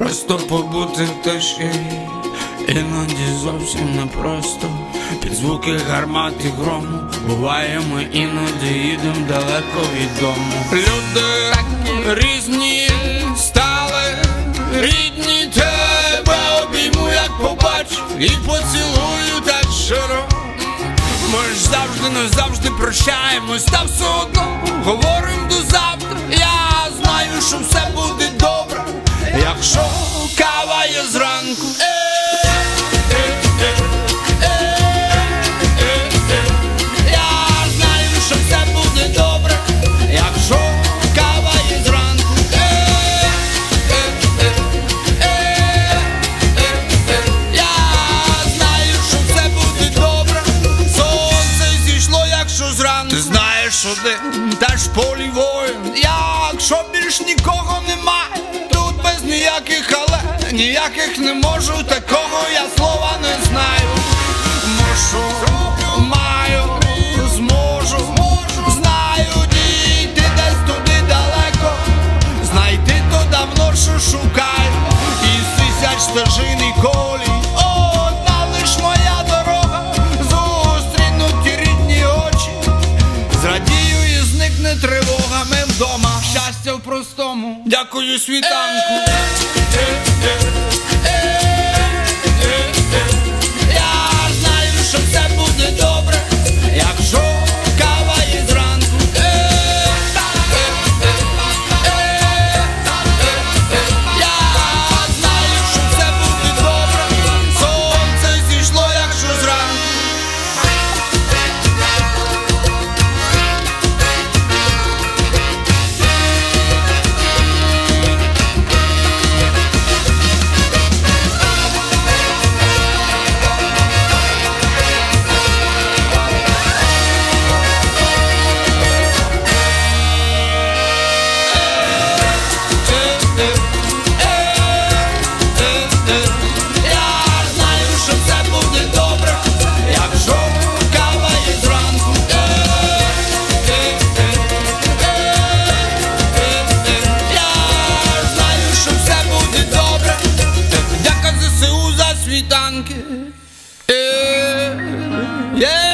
Просто побути в тиші, іноді зовсім непросто. Під звуки гармат і грому буває, ми іноді їдем далеко від дому. Люди різні стали, рідні, тебе обійму, як побачу, і поцілую так щиро. Ми ж завжди, не завжди прощаємось, та все одно говорим до завтра. Я знаю, що все буде добре, якщо кава є зранку. Я знаю, що все буде добре, якщо кава є зранку. Я знаю, що все буде добре, сонце зійшло, якщо зранку. Ти знаєш один, теж полі воїн, якщо більш нікого немає, тут без ніяких але, ніяких не можу, такого я слова не знаю. Мушу, маю, зможу, знаю, дійти десь туди далеко, знайти то давно, що шукаю, із тисяч стежин і колій. Одна лиш моя дорога, зустрінуть ті рідні очі, зрадію і зникне тривога. Ми вдома, щастя в простому, дякую світанку. Я знаю, що все буде добре, якщо кава є зранку. Я знаю, що все буде добре, сонце зійшло, якщо зранку. Світанки, yeah.